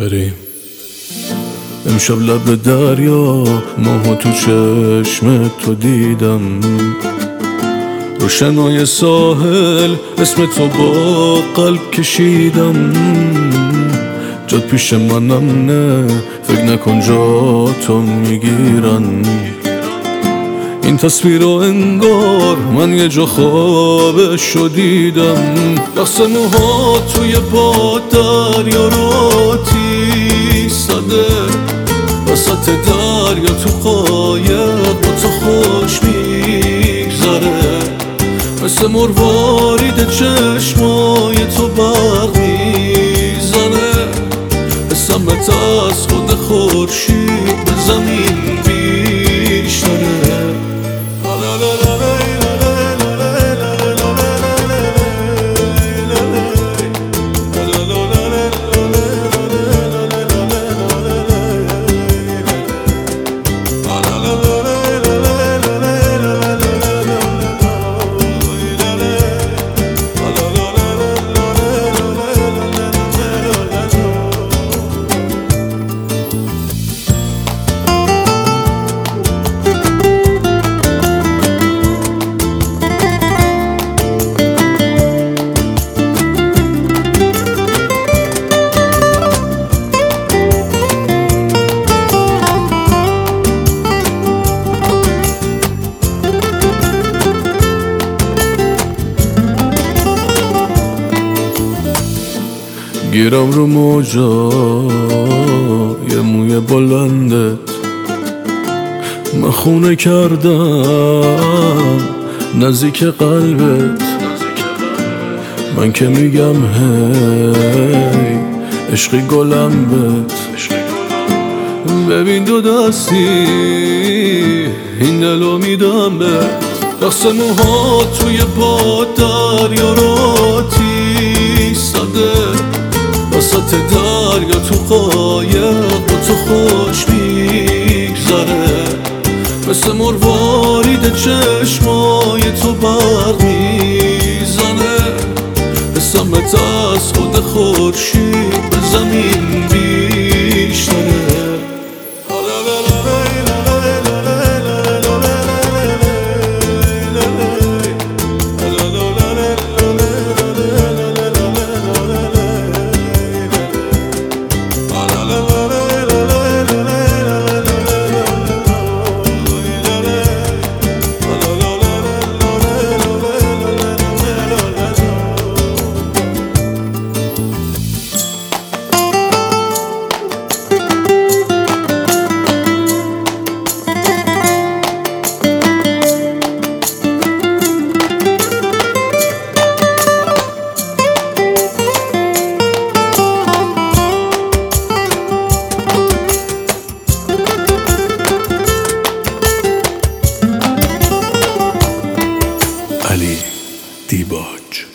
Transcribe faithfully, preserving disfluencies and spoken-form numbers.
بریم امشب لب دریا، ماهو تو چشم تو دیدم، روشنای ساحل اسم تو با قلب کشیدم. جاد پیش منم نه، فکر نکن جا تو میگیرن. این تصویر رو انگار من یه جا خوابشو دیدم. رقص موها توی باد دریا رو تیستده، وسط دریا تو قایق با تو خوش میگذره. مثل مروارید چشمای تو برق میزنه، حسمت از خود خورشید به زمین بیشتره. گیرم رو موجا یه موی بلندت، من خونه کردم نزدیک قلبت. من که میگم هی عشقی گلم بت، ببین دو دستی این دلو میدم بت. رقص موها توی باد دریا رو تیستده، وسط دریا تو قایق با تو خوش میگذره. مثل مروارید چشمای تو برق میزنه، حسمت از خود خورشید به زمین بیشتره. علی دیباج.